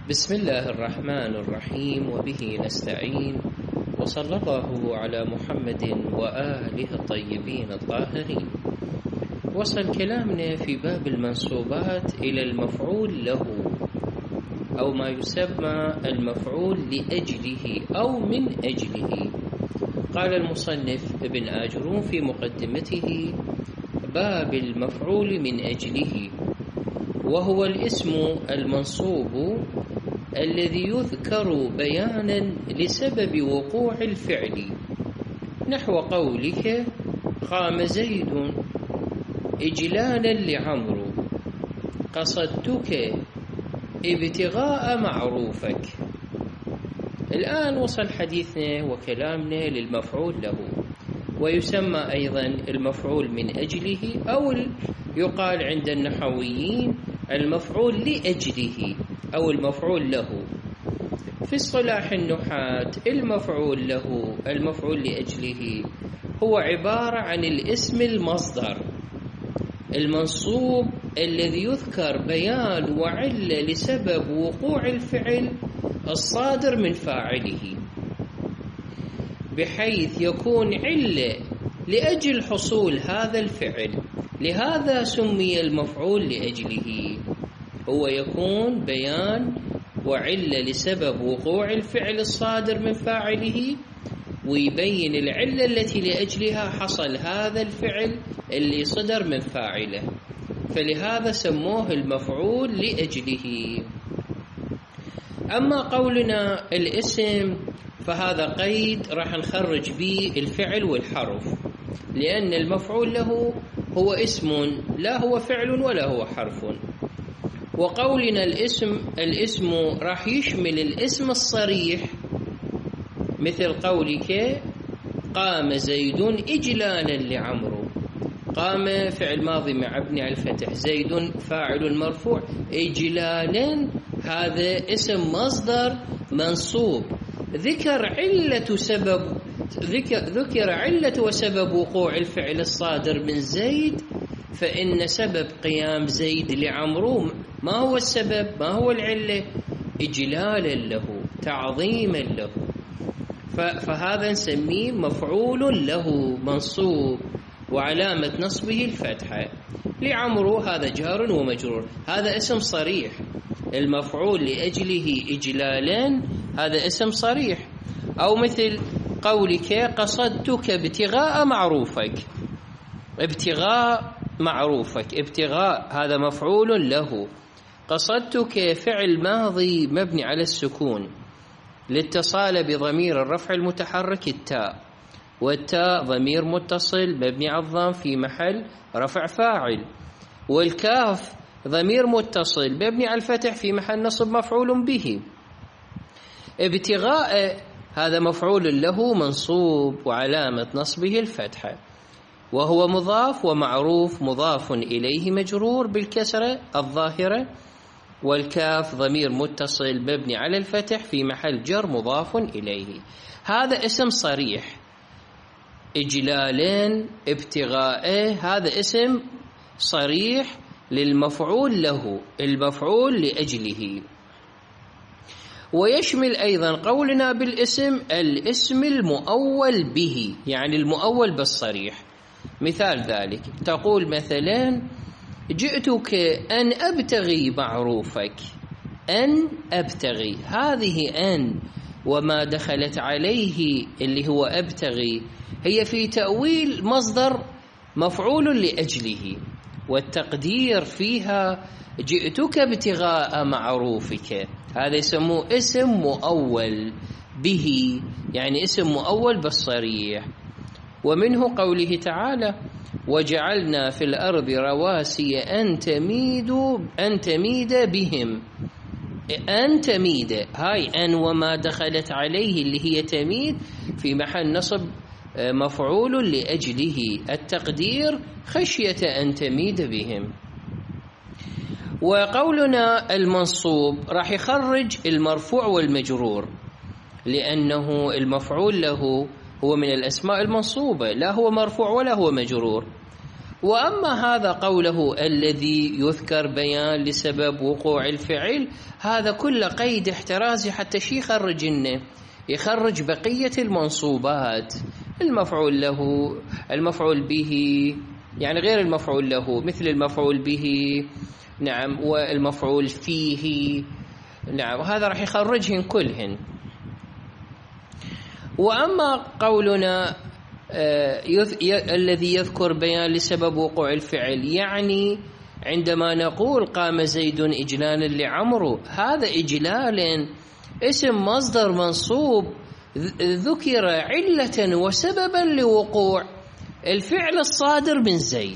بسم الله الرحمن الرحيم، وبه نستعين، وصلى الله على محمد وآله الطيبين الطاهرين. وصل كلامنا في باب المنسوبات إلى المفعول له، أو ما يسمى المفعول لأجله أو من أجله. قال المصنف ابن آجرون في مقدمته: باب المفعول من أجله، وهو الاسم المنصوب الذي يذكر بيانا لسبب وقوع الفعل، نحو قولك: قام زيد إجلالا لعمرو، قصدتك ابتغاء معروفك. الآن وصل حديثنا وكلامنا للمفعول له، ويسمى أيضا المفعول من أجله، أو يقال عند النحويين المفعول لأجله أو المفعول له. في اصطلاح النحاة المفعول له، المفعول لأجله، هو عبارة عن الاسم المصدر المنصوب الذي يذكر بيان وعلة لسبب وقوع الفعل الصادر من فاعله، بحيث يكون علة لأجل حصول هذا الفعل. لهذا سمي المفعول لأجله، هو يكون بيان وعلة لسبب وقوع الفعل الصادر من فاعله، ويبين العلة التي لأجلها حصل هذا الفعل اللي صدر من فاعله، فلهذا سموه المفعول لأجله. أما قولنا الاسم فهذا قيد راح نخرج به الفعل والحرف، لأن المفعول له هو اسم لا هو فعل ولا هو حرف. وقولنا الاسم راح يشمل الاسم الصريح، مثل قولك: قام زيد إجلالا لعمرو. قام فعل ماضي مبني على الفتح، زيد فاعل مرفوع، إجلالا هذا اسم مصدر منصوب، ذكر علة وسبب وقوع الفعل الصادر من زيد. فإن سبب قيام زيد لعمرو ما هو السبب؟ ما هو العلة؟ إجلالا له، تعظيما له، فهذا نسميه مفعول له منصوب، وعلامة نصبه الفتحة. لعمرو هذا جار ومجرور، هذا اسم صريح. المفعول لأجله إجلالا هذا اسم صريح. أو مثل قولك: قصدتك ابتغاء معروفك. ابتغاء معروفك، ابتغاء هذا مفعول له. قصدتك فعل ماضي مبني على السكون لاتصال بضمير الرفع المتحرك التاء، والتاء ضمير متصل مبني على الضم في محل رفع فاعل، والكاف ضمير متصل مبني على الفتح في محل نصب مفعول به. ابتغاء هذا مفعول له منصوب، وعلامة نصبه الفتحة، وهو مضاف، ومعروف مضاف إليه مجرور بالكسرة الظاهرة، والكاف ضمير متصل مبني على الفتح في محل جر مضاف إليه. هذا اسم صريح. إجلالين ابتغاء هذا اسم صريح للمفعول له، المفعول لأجله. ويشمل أيضا قولنا بالاسم الاسم المؤول به، يعني المؤول بالصريح. مثال ذلك تقول مثلا: جئتك أن أبتغي معروفك. أن أبتغي، هذه أن وما دخلت عليه اللي هو أبتغي هي في تأويل مصدر مفعول لأجله، والتقدير فيها جئتك ابتغاء معروفك. هذا يسموه اسم مؤول به، يعني اسم مؤول بالصريح. ومنه قوله تعالى: وجعلنا في الأرض رواسي أن تميد بهم. أن تميد، هاي أن وما دخلت عليه اللي هي تميد في محل نصب مفعول لأجله، التقدير خشية أن تميد بهم. وقولنا المنصوب راح يخرج المرفوع والمجرور، لأنه المفعول له هو من الأسماء المنصوبة، لا هو مرفوع ولا هو مجرور. وأما هذا قوله الذي يذكر بيان لسبب وقوع الفعل، هذا كل قيد احترازي حتى شي يخرج لنا، يخرج بقية المنصوبات، المفعول له، المفعول به، يعني غير المفعول له مثل المفعول به، نعم، والمفعول فيه، نعم، هذا راح يخرجهن كلهن. وأما قولنا الذي يذكر بيان لسبب وقوع الفعل، يعني عندما نقول قام زيد إجلالا لعمرو، هذا إجلالا اسم مصدر منصوب ذكر علة وسببا لوقوع الفعل الصادر من زيد،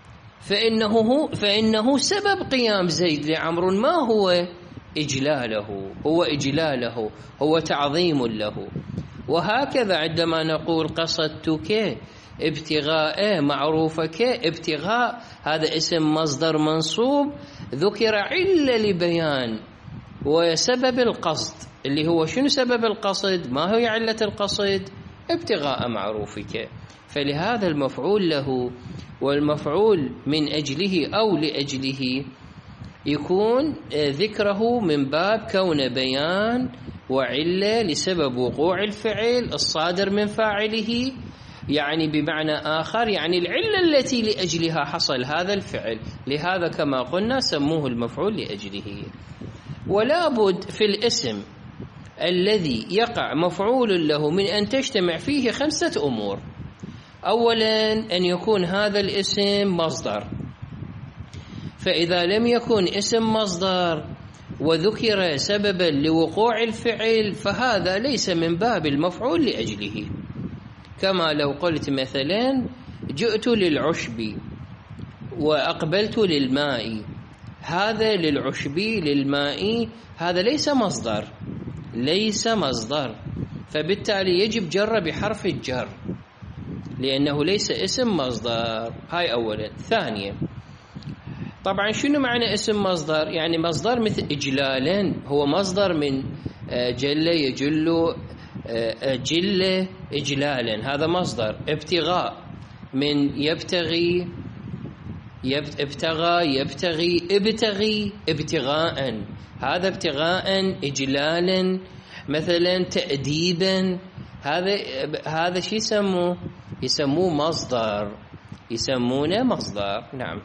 فإنه سبب قيام زيد لعمرو ما هو إجلاله، هو إجلاله، هو تعظيم له. وهكذا عندما نقول قصدتك ابتغاء معروفك، ابتغاء هذا اسم مصدر منصوب ذكر علة لبيان وسبب القصد، اللي هو شنو سبب القصد؟ ما هي علة القصد؟ ابتغاء معروفك. فلهذا المفعول له والمفعول من أجله أو لأجله يكون ذكره من باب كون بيان وعلة لسبب وقوع الفعل الصادر من فاعله، يعني بمعنى آخر يعني العلة التي لأجلها حصل هذا الفعل، لهذا كما قلنا سموه المفعول لأجله. ولا بد في الاسم الذي يقع مفعول له من أن تجتمع فيه 5 أمور. أولا أن يكون هذا الاسم مصدر، فإذا لم يكن اسم مصدر وذكر سببا لوقوع الفعل فهذا ليس من باب المفعول لأجله. كما لو قلت مثلا جئت للعشب وأقبلت للماء، هذا للعشب للماء هذا ليس مصدر، ليس مصدر، فبالتالي يجب جر بحرف الجر لأنه ليس اسم مصدر. هاي أولا. ثانيا طبعا شنو معنى اسم مصدر؟ يعني مصدر مثل إجلالا، هو مصدر من جل يجل، جل إجلالا، هذا مصدر. ابتغاء من يبتغي، ابتغى يبتغي، ابتغي ابتغاء، هذا ابتغاء إجلالا. مثلا تأديبا، هذا شو يسموه؟ يسموه مصدر، يسمونه مصدر. نعم.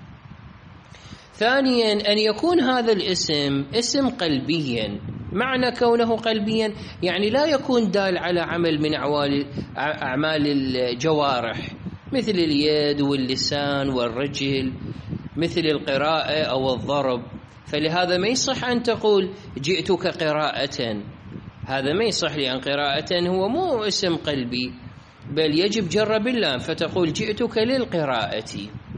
ثانيا أن يكون هذا الاسم اسم قلبيا. معنى كونه قلبيا يعني لا يكون دال على عمل من أعمال الجوارح مثل اليد واللسان والرجل، مثل القراءة أو الضرب. فلهذا ما يصح أن تقول جئتك قراءة، هذا ما يصح، لأن قراءة هو مو اسم قلبي، بل يجب جر باللام فتقول جئتك للقراءة.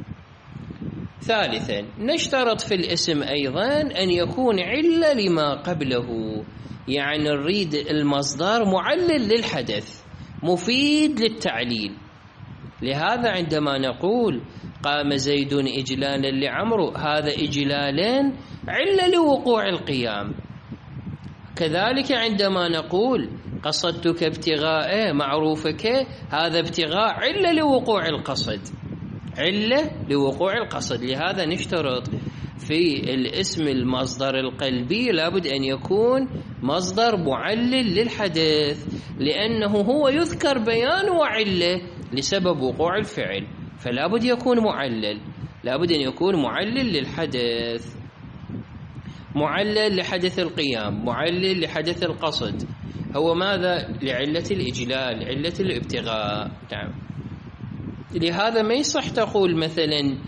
ثالثا نشترط في الاسم أيضا أن يكون علة لما قبله، يعني نريد المصدر معلل للحدث مفيد للتعليل. لهذا عندما نقول قام زيد إجلالا لعمرو، هذا إجلالا علة لوقوع القيام. كذلك عندما نقول قصدتك ابتغاء معروفك، هذا ابتغاء علة لوقوع القصد، علة لوقوع القصد. لهذا نشترط في الاسم المصدر القلبي لابد أن يكون مصدر معلل للحدث، لأنه هو يذكر بيان وعلة لسبب وقوع الفعل، فلابد يكون معلل، لابد أن يكون معلل للحدث، معلل لحدث القيام، معلل لحدث القصد. هو ماذا؟ لعلة الإجلال، علة الابتغاء. نعم. لهذا ما يصح تقول مثلا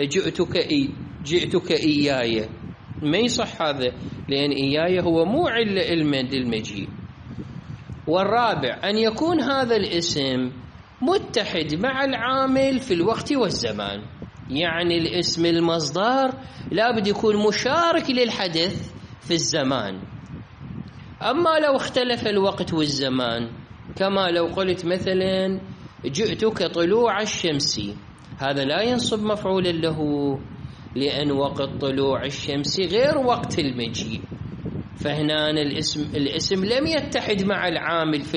جئتك إياي، ما يصح هذا، لأن إياي هو مو علة للمجيء. والرابع أن يكون هذا الاسم متحد مع العامل في الوقت والزمان، يعني الاسم المصدر لابد يكون مشارك للحدث في الزمان. أما لو اختلف الوقت والزمان، كما لو قلت مثلا جئتك طلوع الشمس، هذا لا ينصب مفعولا له، لأن وقت طلوع الشمس غير وقت المجيء، فهنا الاسم لم يتحد مع العامل في الوقت والزمان، فلهذا لا ينصب المفعول له.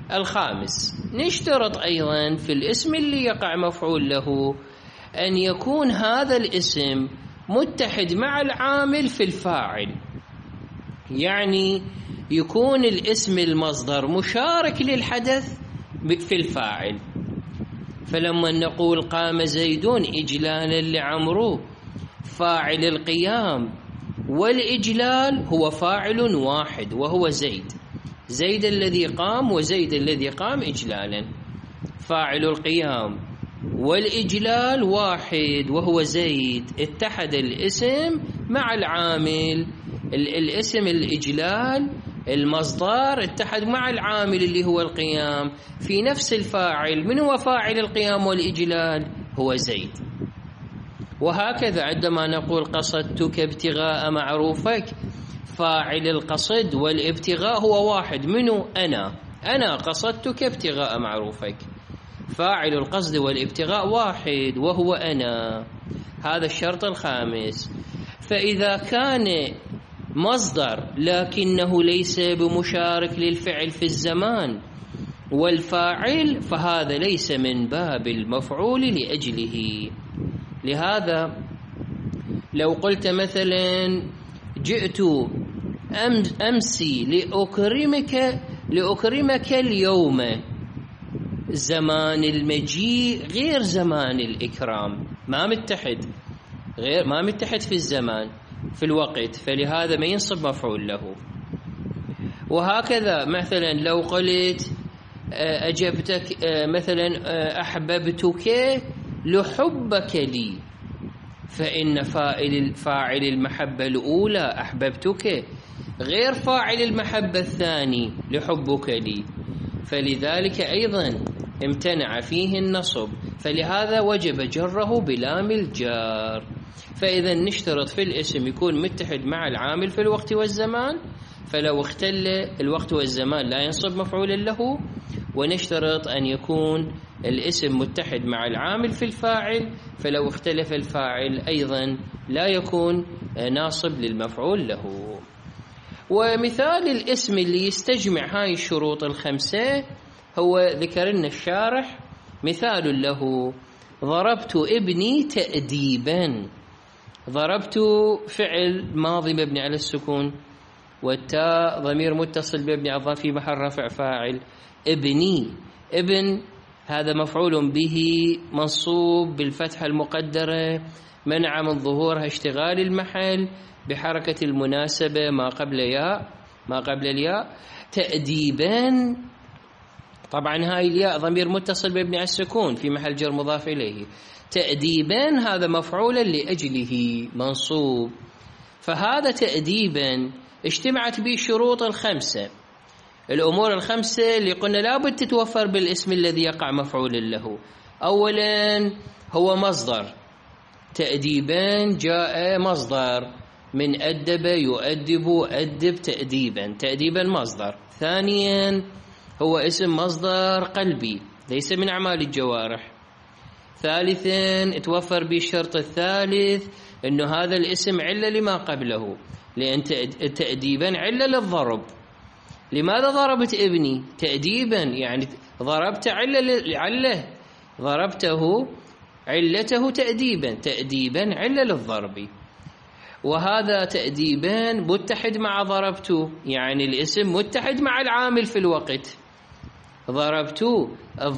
الخامس، نشترط أيضا في الاسم اللي يقع مفعول له أن يكون هذا الاسم متحد مع العامل في الفاعل، يعني يكون الاسم المصدر مشارك للحدث في الفاعل. فلما نقول قام زيدون إجلالا لعمرو، فاعل القيام والإجلال هو فاعل واحد وهو زيد، زيد الذي قام وزيد الذي قام إجلالا. فاعل القيام والإجلال واحد وهو زيد، اتحد الاسم مع العامل، الاسم الإجلال المصدر اتحد مع العامل اللي هو القيام في نفس الفاعل. من هو فاعل القيام والإجلال؟ هو زيد. وهكذا عندما نقول قصدتك ابتغاء معروفك، فاعل القصد والابتغاء هو واحد، منه أنا قصدتك ابتغاء معروفك، فاعل القصد والابتغاء واحد وهو أنا. هذا الشرط الخامس. فإذا كان مصدر لكنه ليس بمشارك للفعل في الزمان والفاعل، فهذا ليس من باب المفعول لأجله. لهذا لو قلت مثلا جئت أمسي لأكرمك اليوم، زمان المجيء غير زمان الإكرام، ما متحد في الزمان في الوقت، فلهذا ما ينصب مفعول له. وهكذا مثلا لو قلت أجبتك مثلا أحببتك لحبك لي، فإن فاعل المحبة الأولى أحببتك غير فاعل المحبة الثاني لحبك لي، فلذلك أيضا امتنع فيه النصب، فلهذا وجب جره بلام الجار. فإذا نشترط في الاسم يكون متحد مع العامل في الوقت والزمان، فلو اختل الوقت والزمان لا ينصب مفعولا له. ونشترط أن يكون الاسم متحد مع العامل في الفاعل، فلو اختلف الفاعل أيضا لا يكون ناصب للمفعول له. ومثال الاسم اللي يستجمع هاي الشروط الخمسة هو ذكرنا الشارح، مثال له ضربت ابني تأديبا. ضربت فعل ماضي مبني على السكون، والتاء ضمير متصل بابن عظام في محل رفع فاعل. ابني، ابن هذا مفعول به منصوب بالفتحة المقدرة منع من ظهورها اشتغال المحل بحركة المناسبة ما قبل الياء. تأديبا، طبعا هاي الياء ضمير متصل بابن على السكون في محل جر مضاف إليه. تأديبا هذا مفعولا لأجله منصوب. فهذا تأديبا اجتمعت به الشروط الخمسة، الأمور الخمسة اللي قلنا لابد تتوفر بالاسم الذي يقع مفعول له. أولا هو مصدر، تأديبا جاء مصدر من أدب يؤدب، أدب تأديبا، تأديبا مصدر. ثانيا هو اسم مصدر قلبي ليس من أعمال الجوارح. ثالثا توفر به الشرط الثالث أنه هذا الاسم علة لما قبله، لأن تأديبا علة للضرب. لماذا ضربت ابني؟ تأديبا يعني ضربت علة ضربته علته تأديبا، تأديبا علة للضرب. وهذا تأديبا متحد مع ضربته، يعني الاسم متحد مع العامل في الوقت. ضربته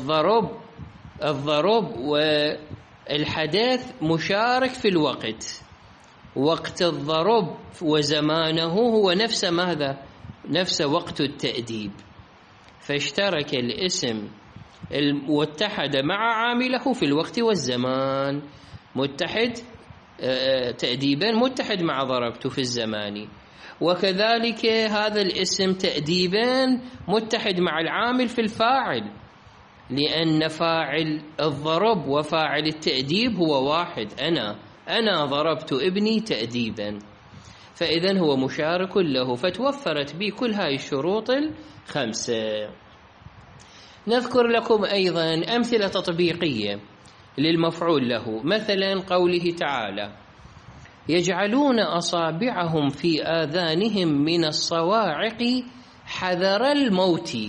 الضرب والحدث مشارك في الوقت، وقت الضرب وزمانه هو نفس ماذا؟ نفس وقت التأديب، فاشترك الاسم واتحد مع عامله في الوقت والزمان، متحد تأديبا متحد مع ضربته في الزمان. وكذلك هذا الاسم تأديبا متحد مع العامل في الفاعل، لأن فاعل الضرب وفاعل التأديب هو واحد، أنا ضربت ابني تأديبا، فإذن هو مشارك له، فتوفرت به كل هاي الشروط الخمسة. نذكر لكم أيضا أمثلة تطبيقية للمفعول له، مثلا قوله تعالى يجعلون أصابعهم في آذانهم من الصواعق حذر الموت.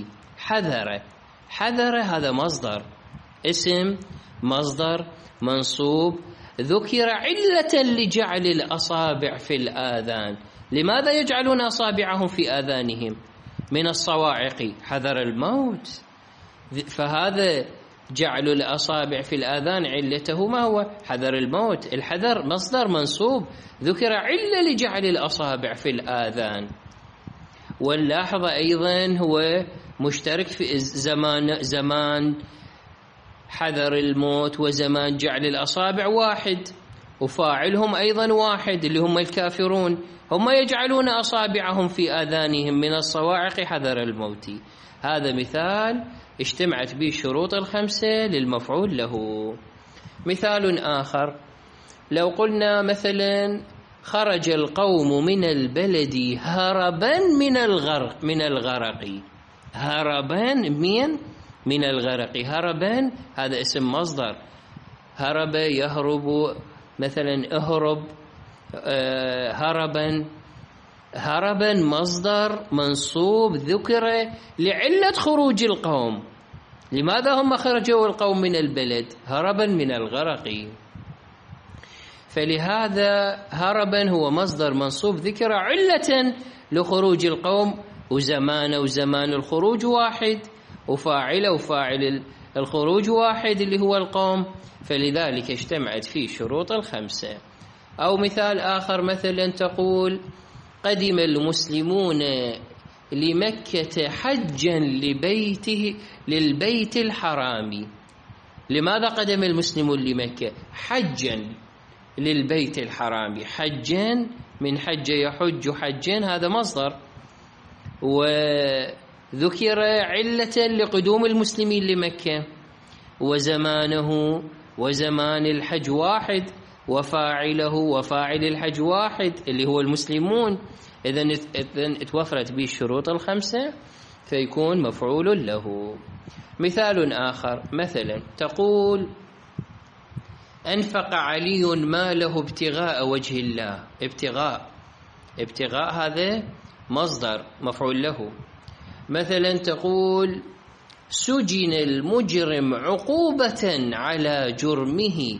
حذر. حذر هذا مصدر، اسم مصدر منصوب ذكر علة لجعل الأصابع في الآذان. لماذا يجعلون أصابعهم في آذانهم؟ من الصواعق، حذر الموت. فهذا جعل الأصابع في الآذان علته ما هو؟ حذر الموت. الحذر مصدر منصوب ذكر علة لجعل الأصابع في الآذان. واللاحظ أيضا هو مشترك في زمان حذر الموت وزمان جعل الأصابع واحد، وفاعلهم أيضا واحد اللي هم الكافرون، هم يجعلون أصابعهم في آذانهم من الصواعق حذر الموت. هذا مثال اجتمعت به الشروط الخمسة للمفعول له. مثال آخر، لو قلنا مثلا خرج القوم من البلد هربا من الغرق. هربا من الغرق. هربا هذا اسم مصدر، هرب يهرب، مثلا اهرب، هربا مصدر منصوب ذكر لعلة خروج القوم. لماذا هم خرجوا القوم من البلد؟ هربا من الغرق. فلهذا هربا هو مصدر منصوب ذكر علة لخروج القوم، وزمان الخروج واحد، وفاعل الخروج واحد اللي هو القوم، فلذلك اجتمعت فيه شروط الخمسة. أو مثال آخر، مثلا تقول قدم المسلمون لمكة حجا للبيت الحرام. لماذا قدم المسلمون لمكة؟ حجا للبيت الحرام. حجا من حج يحج حجا، هذا مصدر، وذكر علة لقدوم المسلمين لمكة، وزمانه وزمان الحج واحد، وفاعله وفاعل الحج واحد اللي هو المسلمون. إذن اتوفرت به الشروط الخمسة فيكون مفعول له. مثال آخر، مثلا تقول أنفق علي ماله ابتغاء وجه الله. ابتغاء هذا مصدر مفعول له. مثلا تقول سجن المجرم عقوبة على جرمه.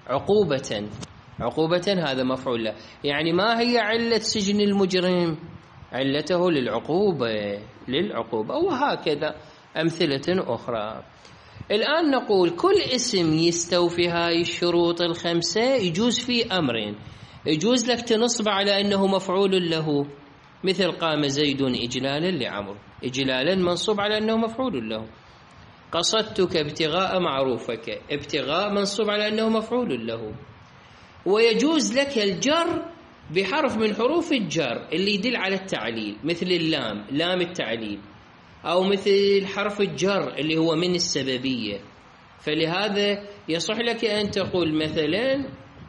عقوبة هذا مفعول له. يعني ما هي علة سجن المجرم؟ علته للعقوبة، وهكذا أمثلة أخرى. الآن نقول كل اسم يستوفي هاي الشروط الخمسة يجوز فيه أمرين. يجوز لك تنصب على أنه مفعول له، مثل قام زيد إجلالا لعمرو، إجلالا منصوب على أنه مفعول له. قصدتك ابتغاء معروفك، ابتغاء منصوب على أنه مفعول له. ويجوز لك الجر بحرف من حروف الجر اللي يدل على التعليل، مثل اللام، لام التعليل، أو مثل حرف الجر اللي هو من السببية. فلهذا يصح لك أن تقول مثلا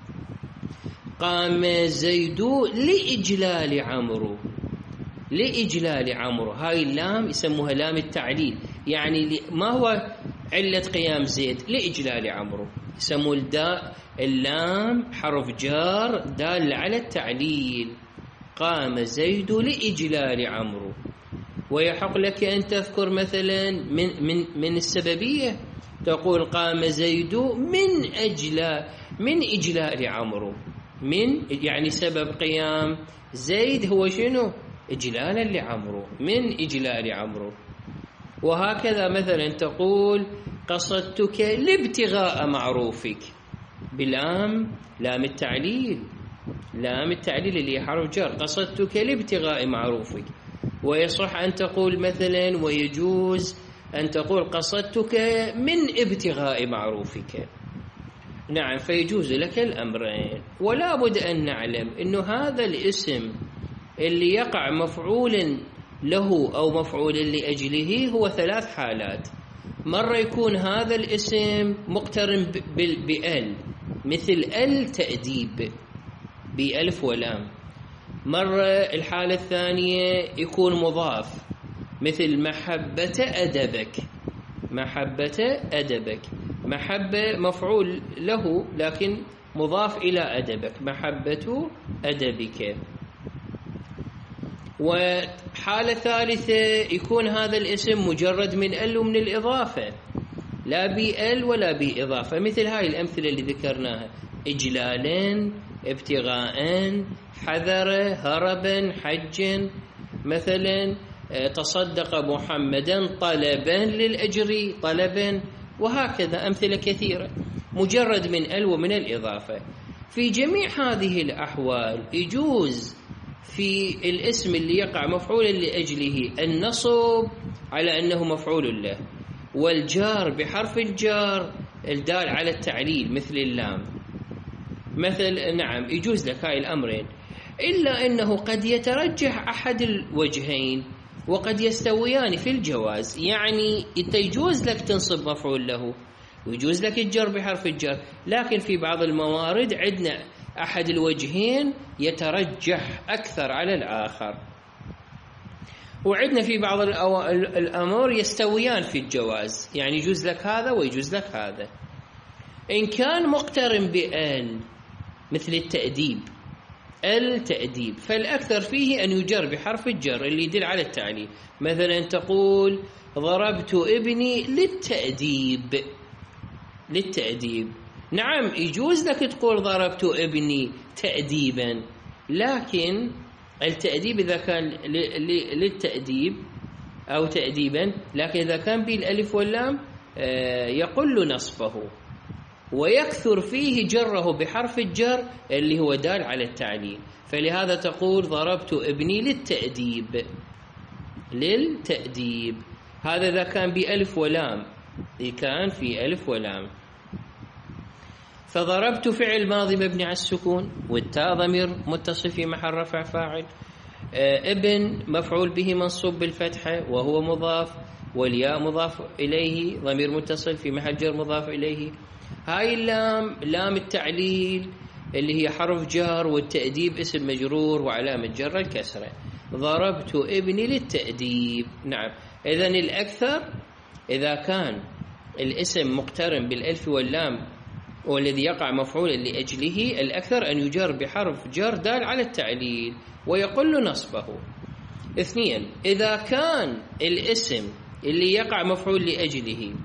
قام زيد لإجلال عمرو. لإجلال عمرو، هاي اللام يسموها لام التعليل، يعني ما هو علة قيام زيد؟ لإجلال عمرو. يسموا اللام حرف جار دال على التعليل. قام زيد لإجلال عمرو. ويحق لك أن تذكر مثلا من السببية، تقول قام زيد من إجلال عمرو. يعني سبب قيام زيد هو شنو؟ إجلالا لعمرو، من إجلال عمرو. وهكذا مثلا تقول قصدتك لابتغاء معروفك، بلام، لام التعليل اللي حرف جر، قصدتك لابتغاء معروفك. ويصح أن تقول مثلا، ويجوز أن تقول قصدتك من ابتغاء معروفك. نعم، فيجوز لك الأمرين. ولا بد أن نعلم أنه هذا الاسم اللي يقع مفعول له أو مفعول لأجله هو ثلاث حالات. مرة يكون هذا الاسم مقترن بأل، مثل ال تأديب بألف ولام. مرة الحالة الثانية يكون مضاف، مثل محبة أدبك. محبة مفعول له لكن مضاف إلى أدبك، محبة أدبك. وحالة ثالثة يكون هذا الاسم مجرد من ال ومن الإضافة، لا بال ولا بإضافة، مثل هاي الأمثلة اللي ذكرناها: إجلالا، ابتغاء، حذر، هربا، حج. مثلا تصدق محمدا طلبا للأجر، طلبا، وهكذا أمثلة كثيرة مجرد من ال ومن الإضافة. في جميع هذه الأحوال يجوز في الاسم اللي يقع مفعولا لأجله النصب على أنه مفعول له، والجار بحرف الجار الدال على التعليل مثل اللام. مثل نعم يجوز لك هاي الأمرين، إلا أنه قد يترجح أحد الوجهين وقد يستويان في الجواز. يعني أنت يجوز لك تنصب مفعول له ويجوز لك الجر بحرف الجر، لكن في بعض الموارد عندنا أحد الوجهين يترجح أكثر على الآخر، وعندنا في بعض الأمور يستويان في الجواز، يعني يجوز لك هذا ويجوز لك هذا. إن كان مقترن بأل مثل التأديب، التأديب، فالأكثر فيه أن يجر بحرف الجر اللي يدل على التعليل. مثلا تقول ضربت ابني للتأديب، للتأديب. نعم يجوز لك تقول ضربت ابني تأديبا، لكن التأديب إذا كان للتأديب أو تأديبا، لكن إذا كان بالألف واللام يقل نصبه ويكثر فيه جره بحرف الجر اللي هو دال على التعليل. فلهذا تقول ضربت ابني للتأديب، للتأديب. هذا إذا كان بألف ولام، كان في ألف ولام. فضربت فعل ماضي مبني على السكون، والتاء ضمير متصل في محل رفع فاعل، ابن مفعول به منصوب بالفتحة وهو مضاف، والياء مضاف إليه ضمير متصل في محل جر مضاف إليه. هاي اللام لام التعليل اللي هي حرف جار، والتأديب اسم مجرور وعلامة جر الكسرة. ضربت ابني للتأديب. نعم، إذن الأكثر إذا كان الاسم مقترن بالألف واللام والذي يقع مفعولا لأجله، الأكثر أن يجر بحرف جر دال على التعليل ويقل نصبه. 2، إذا كان الاسم اللي يقع مفعول لأجله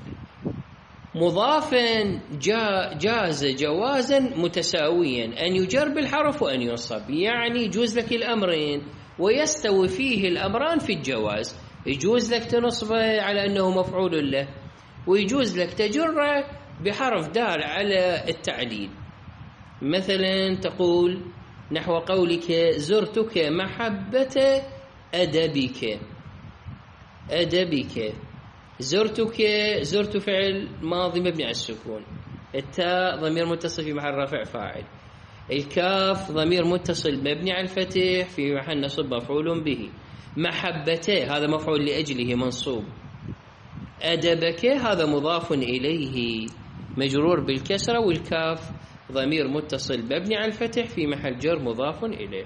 مضافا جاز جوازا متساويا أن يجر بالحرف وأن ينصب، يعني يجوز لك الأمرين ويستوي فيه الأمران في الجواز. يجوز لك تنصبه على أنه مفعول له، ويجوز لك تجره بحرف دال على التعليل. مثلا تقول نحو قولك زرتك محبة أدبك، أدبك. زرت فعل ماضي مبني على السكون، التاء ضمير متصل في محل رفع فاعل، الكاف ضمير متصل مبني على الفتح في محل نصب مفعول به، محبته هذا مفعول لأجله منصوب، أدبك هذا مضاف إليه مجرور بالكسرة، والكاف ضمير متصل مبني على الفتح في محل جر مضاف إليه.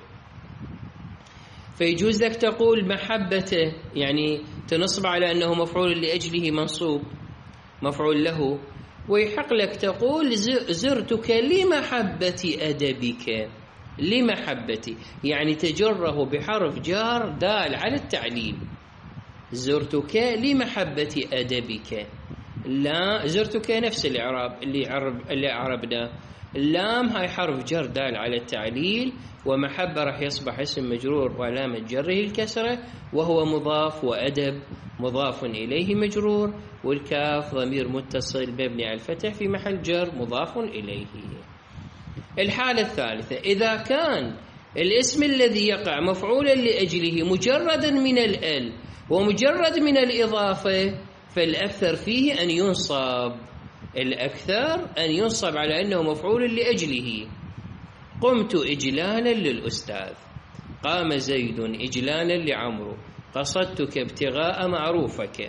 فيجوز لك تقول محبته، يعني تنصب على أنه مفعول لأجله منصوب مفعول له، ويحق لك تقول زرتك لمحبة أدبك، لمحبتي، يعني تجره بحرف جار دال على التعليل. زرتك لمحبة أدبك. لا، زرتك نفس الإعراب اللي عربنا، اللام هاي حرف جر دال على التعليل، ومحبة راح يصبح اسم مجرور وعلامة جره الكسرة، وهو مضاف، وأدب مضاف إليه مجرور، والكاف ضمير متصل مبني على الفتح في محل جر مضاف إليه. الحالة الثالثة، إذا كان الاسم الذي يقع مفعولا لأجله مجردا من الأل ومجرد من الإضافة، فالأكثر فيه أن ينصب، الأكثر أن ينصب على أنه مفعول لأجله. قمت إجلالا للأستاذ، قام زيد إجلالا لعمرو، قصدتك ابتغاء معروفك،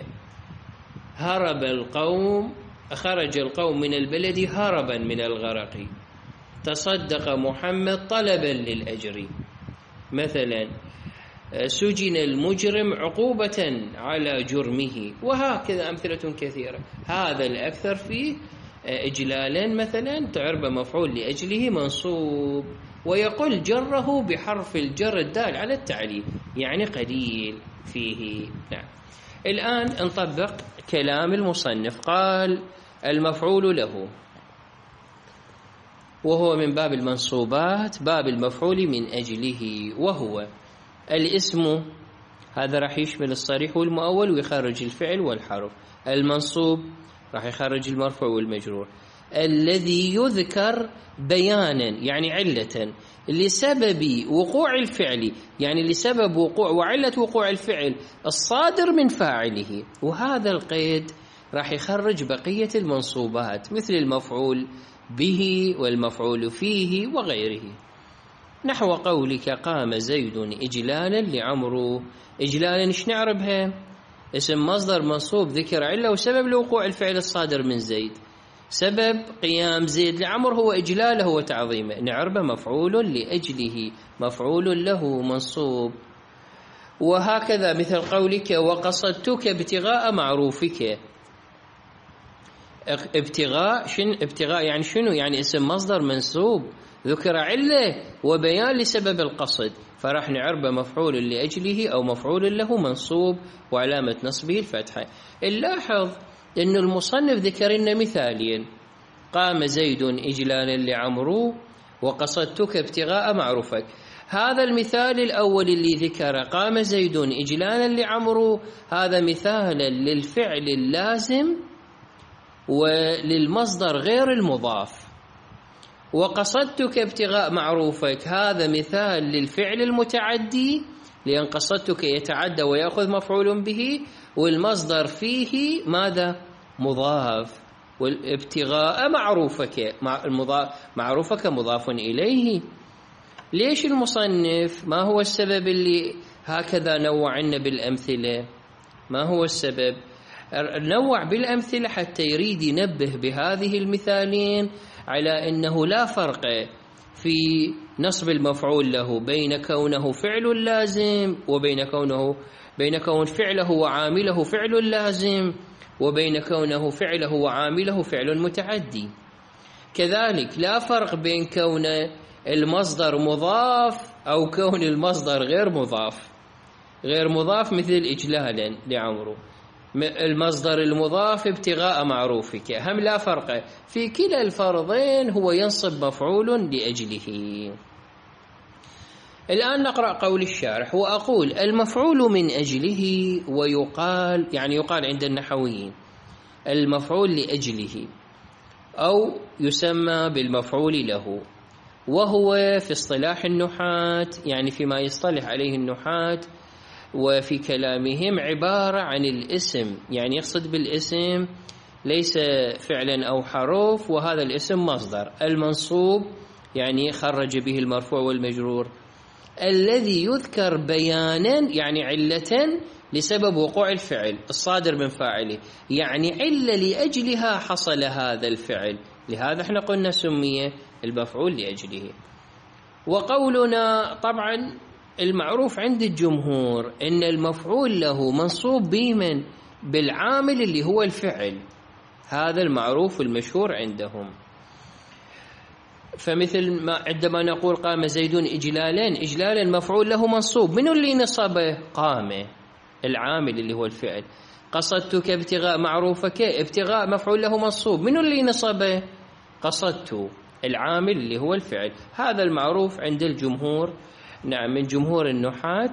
خرج القوم من البلد هربا من الغرق، تصدق محمد طلبا للأجر. مثلا سجن المجرم عقوبة على جرمه، وهكذا أمثلة كثيرة. هذا الأكثر فيه إجلالا مثلا تعرب مفعول لأجله منصوب، ويقول جره بحرف الجر الدال على التعليل، يعني قليل فيه. نعم. الآن نطبق كلام المصنف. قال المفعول له، وهو من باب المنصوبات، باب المفعول من أجله، وهو الاسم، هذا راح يشمل الصريح والمؤول ويخرج الفعل والحرف. المنصوب راح يخرج المرفوع والمجرور. الذي يذكر بيانا يعني علة لسبب وقوع الفعل، يعني لسبب وقوع وعلة وقوع الفعل الصادر من فاعله، وهذا القيد راح يخرج بقية المنصوبات مثل المفعول به والمفعول فيه وغيره. نحو قولك قام زيد إجلالا لعمرو. إجلالا ايش نعربها؟ اسم مصدر منصوب ذكر علة وسبب لوقوع الفعل الصادر من زيد. سبب قيام زيد لعمر هو إجلاله وتعظيمه، نعربه مفعول لأجله، مفعول له منصوب. وهكذا مثل قولك وقصدتك ابتغاء معروفك. ابتغاء يعني شنو؟ يعني اسم مصدر منصوب ذكر علة وبيان لسبب القصد، فراح نعربه مفعول لأجله أو مفعول له منصوب وعلامة نصبه الفتحة. نلاحظ أن المصنف ذكر لنا مثالين: قام زيد إجلالا لعمرو وقصدتك ابتغاء معروفك. هذا المثال الأول اللي ذكر قام زيد إجلالا لعمرو، هذا مثالا للفعل اللازم وللمصدر غير المضاف. وقصدتك ابتغاء معروفك هذا مثال للفعل المتعدي، لأن قصدتك يتعدى ويأخذ مفعول به، والمصدر فيه ماذا؟ مضاف. والابتغاء معروفك، معروفك مضاف إليه. ليش المصنف؟ ما هو السبب اللي هكذا نوعنا بالأمثلة؟ ما هو السبب؟ نوع بالأمثلة حتى يريد ينبه بهذه المثالين على أنه لا فرق في نصب المفعول له بين كونه فعل لازم وبين كون فعله وعامله فعل لازم، وبين كونه فعله وعامله فعل متعدي. كذلك لا فرق بين كون المصدر مضاف أو كون المصدر غير مضاف مثل إجلالا لعمرو. المصدر المضاف ابتغاء معروفك هم لا فرق، في كلا الفرضين هو ينصب مفعول لأجله. الآن نقرأ قول الشارح: وأقول المفعول من أجله، ويقال يعني يقال عند النحويين المفعول لأجله، أو يسمى بالمفعول له، وهو في اصطلاح النحاة يعني فيما يصطلح عليه النحاة وفي كلامهم عبارة عن الاسم، يعني يقصد بالاسم ليس فعلا أو حرف، وهذا الاسم مصدر. المنصوب يعني خرج به المرفوع والمجرور. الذي يذكر بيانا يعني علة لسبب وقوع الفعل الصادر من فاعله، يعني علة لأجلها حصل هذا الفعل، لهذا احنا قلنا سمي المفعول لأجله. وقولنا طبعا المعروف عند الجمهور إن المفعول له منصوب بمن؟ بالعامل اللي هو الفعل، هذا المعروف المشهور عندهم. فمثل ما عندما نقول قام زيد إجلالا مفعول له منصوب، من اللي نصبه؟ قام العامل اللي هو الفعل. قصدتك ابتغاء معروفك، ابتغاء مفعول له منصوب، من اللي نصبه؟ قصدت العامل اللي هو الفعل. هذا المعروف عند الجمهور، نعم، من جمهور النحاة.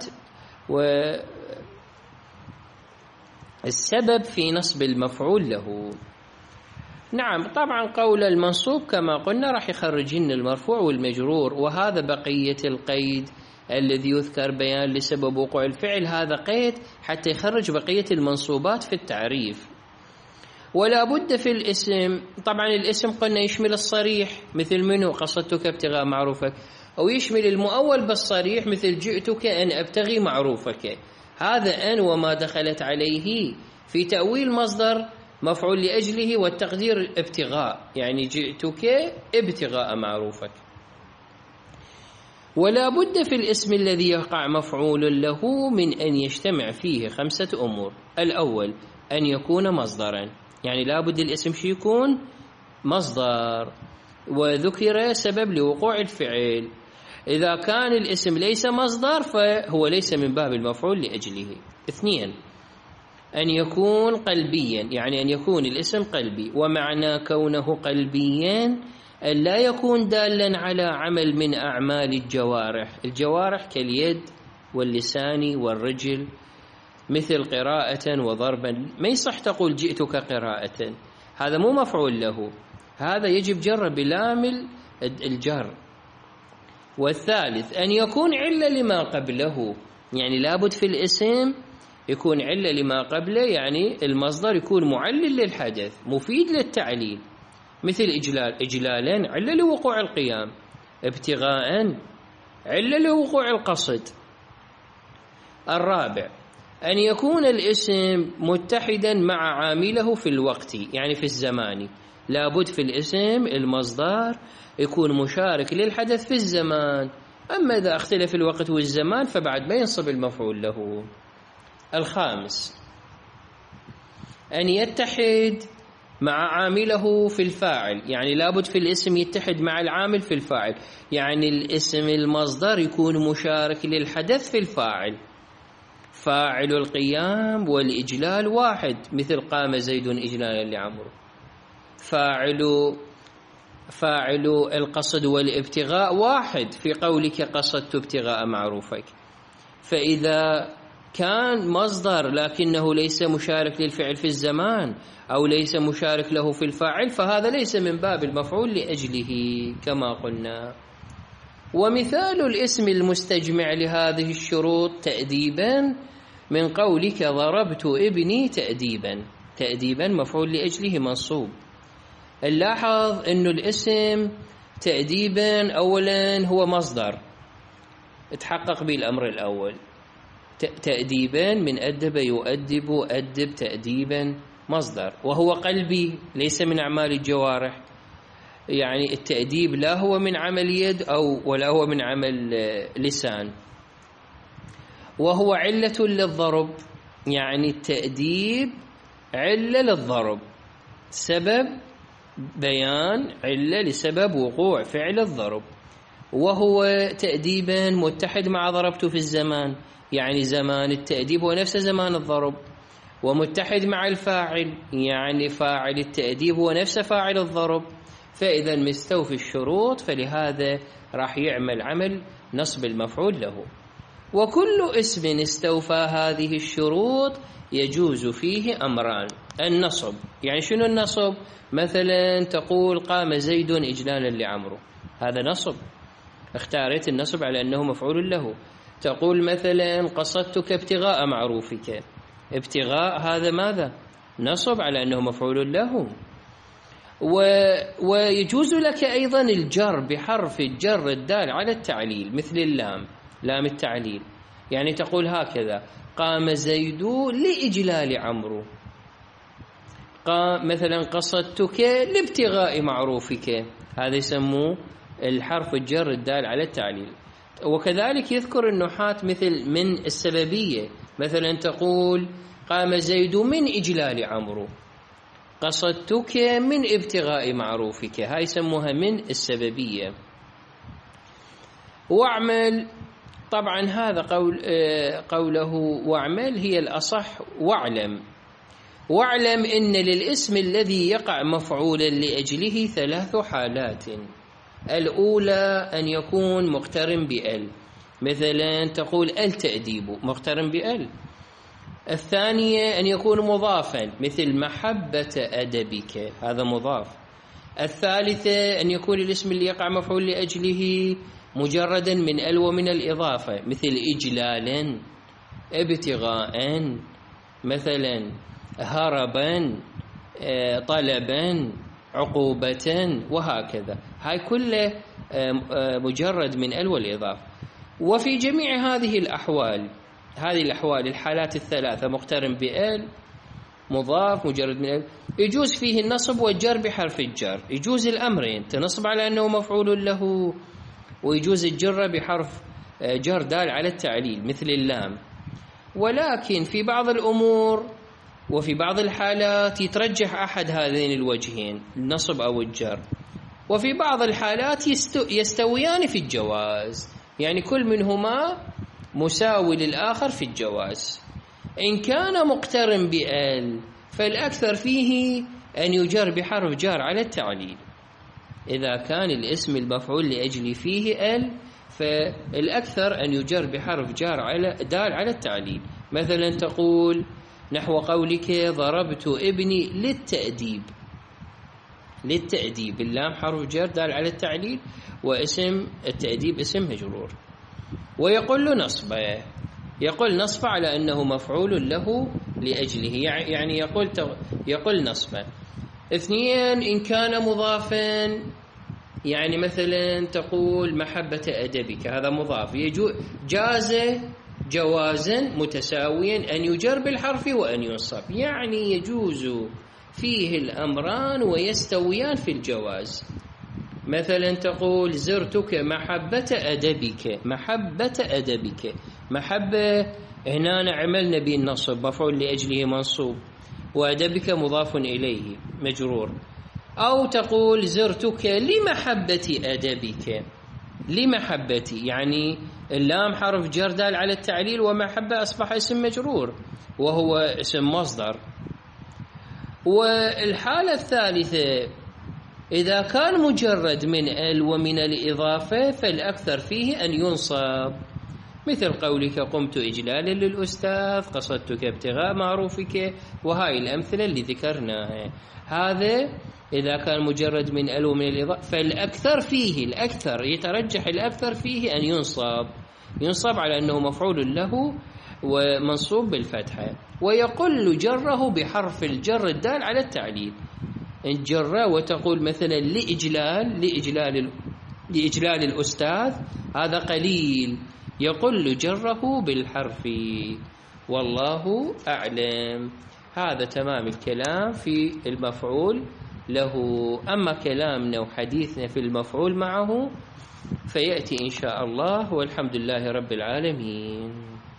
والسبب في نصب المفعول له، نعم طبعا قول المنصوب كما قلنا راح يخرجين المرفوع والمجرور، وهذا بقية القيد الذي يذكر بيان لسبب وقوع الفعل، هذا قيد حتى يخرج بقية المنصوبات في التعريف. ولا بد في الاسم، طبعا الاسم قلنا يشمل الصريح مثل منه قصدتك ابتغاء معروفك، أو يشمل المؤول بالصريح مثل جئتك أن أبتغي معروفك. هذا أن وما دخلت عليه في تأويل مصدر مفعول لأجله، والتقدير ابتغاء يعني جئتك ابتغاء معروفك. ولا بد في الاسم الذي يقع مفعول له من أن يجتمع فيه 5 أمور. الأول أن يكون مصدرا، يعني لا بد الاسم شي يكون مصدر وذكر سبب لوقوع الفعل. إذا كان الاسم ليس مصدر فهو ليس من باب المفعول لأجله. 2 أن يكون قلبيا، يعني أن يكون الاسم قلبي، ومعنى كونه قلبيا أن لا يكون دالا على عمل من أعمال الجوارح كاليد واللسان والرجل، مثل قراءة وضربا. ما يصح تقول جئتك قراءة، هذا مو مفعول له، هذا يجب جر بلام الجر. والثالث أن يكون علة لما قبله، يعني لابد في الاسم يكون علة لما قبله، يعني المصدر يكون معلل للحدث مفيد للتعليل، مثل إجلالا علة لوقوع القيام، ابتغاء علة لوقوع القصد. الرابع أن يكون الاسم متحدا مع عامله في الوقت، يعني في الزمان، لابد في الاسم المصدر يكون مشارك للحدث في الزمان، أما إذا اختلف الوقت والزمان فبعد ما ينصب المفعول له. الخامس أن يتحد مع عامله في الفاعل، يعني لابد في الاسم يتحد مع العامل في الفاعل، يعني الاسم المصدر يكون مشارك للحدث في الفاعل. فاعل القيام والإجلال واحد، مثل قام زيد إجلالا لعمرو. فاعل القصد والابتغاء واحد، في قولك قصدت ابتغاء معروفك. فإذا كان مصدر لكنه ليس مشارك للفعل في الزمان أو ليس مشارك له في الفاعل فهذا ليس من باب المفعول لأجله كما قلنا. ومثال الاسم المستجمع لهذه الشروط تأديبا من قولك ضربت ابني تأديبا مفعول لأجله منصوب. نلاحظ أن الاسم تأديبا أولا هو مصدر، تحقق به الأمر الأول، تأديبا من أدب يؤدب، أدب تأديبا مصدر، وهو قلبي ليس من أعمال الجوارح، يعني التأديب لا هو من عمل يد ولا هو من عمل لسان. وهو علة للضرب، يعني التأديب علة للضرب، سبب بيان علة لسبب وقوع فعل الضرب. وهو تأديبا متحد مع ضربت في الزمان، يعني زمان التأديب هو نفس زمان الضرب، ومتحد مع الفاعل، يعني فاعل التأديب هو نفس فاعل الضرب. فإذا مستوفي الشروط، فلهذا راح يعمل عمل نصب المفعول له. وكل اسم استوفى هذه الشروط يجوز فيه أمران. النصب، يعني شنو النصب؟ مثلا تقول قام زيد إجلالا لعمرو، هذا نصب، اختاريت النصب على أنه مفعول له. تقول مثلا قصدتك ابتغاء معروفك، ابتغاء هذا ماذا؟ نصب على أنه مفعول له. ويجوز لك أيضا الجر بحرف الجر الدال على التعليل، مثل اللام، لام التعليل، يعني تقول هكذا قام زيد لإجلال عمرو، مثلا قصدتك لابتغاء معروفك، هذا يسموه الحرف الجر الدال على التعليل. وكذلك يذكر النحاة مثل من السببية، مثلا تقول قام زيد من إجلال عمرو، قصدتك من ابتغاء معروفك، هاي يسموها من السببية. واعمل، طبعا هذا قوله واعمل هي الأصح. واعلم إن للاسم الذي يقع مفعولا لأجله 3 حالات. الأولى أن يكون مقترن بأل، مثلا تقول التأديب مقترن بأل. الثانية أن يكون مضافا، مثل محبة أدبك، هذا مضاف. الثالثة أن يكون الاسم اللي يقع مفعول لأجله مجردا من ال ومن الإضافة، مثل إجلالا، ابتغاء، مثلا هربا، طلبا، عقوبة، وهكذا. هاي كله مجرد من ال والإضافة. وفي جميع هذه الأحوال الحالات الثلاثة، مقترن بال، مضاف، مجرد من ال، يجوز فيه النصب والجر بحرف الجر، يجوز الأمرين، تنصب على أنه مفعول له، ويجوز الجر بحرف جر دال على التعليل مثل اللام. ولكن في بعض الأمور وفي بعض الحالات يترجح أحد هذين الوجهين النصب أو الجر، وفي بعض الحالات يستويان في الجواز، يعني كل منهما مساوي للآخر في الجواز. إن كان مقترن بأل فالأكثر فيه أن يجر بحرف جار على التعليل. إذا كان الاسم المفعول لأجل فيه أل فالأكثر أن يجر بحرف جار دال على التعليل. مثلا تقول نحو قولك ضربت ابني للتأديب، اللام حرف جر دال على التعليل، واسم التأديب اسم مجرور. ويقول له نصبه، يقول نصب على أنه مفعول له لأجله، يعني يقول نصبه. 2 إن كان مضافا، يعني مثلا تقول محبة أدبك، هذا مضاف، جاز جوازا متساويا أن يجر بالحرف وأن ينصب، يعني يجوز فيه الأمران ويستويان في الجواز. مثلا تقول زرتك محبة أدبك، محبة هنا عملنا به النصب مفعول لأجله منصوب، وأدبك مضاف إليه مجرور. أو تقول زرتك لمحبة أدبك، لمحبتي، يعني اللام حرف جر دال على التعليل، ومحبة أصبح اسم مجرور وهو اسم مصدر. والحالة الثالثة إذا كان مجرد من ال ومن الإضافة فالأكثر فيه أن ينصب، مثل قولك قمت إجلالا للأستاذ، قصدتك ابتغاء معروفك، وهاي الأمثلة اللي ذكرناها. هذا إذا كان مجرد من ال ومن الإضافة فالأكثر فيه، الأكثر يترجح الأكثر فيه أن ينصب على أنه مفعول له ومنصوب بالفتحة. ويقل جره بحرف الجر الدال على التعليل، الجر وتقول مثلا لإجلال الأستاذ، هذا قليل، يقل جره بالحرف. والله أعلم. هذا تمام الكلام في المفعول له. أما كلامنا وحديثنا في المفعول معه فيأتي إن شاء الله، والحمد لله رب العالمين.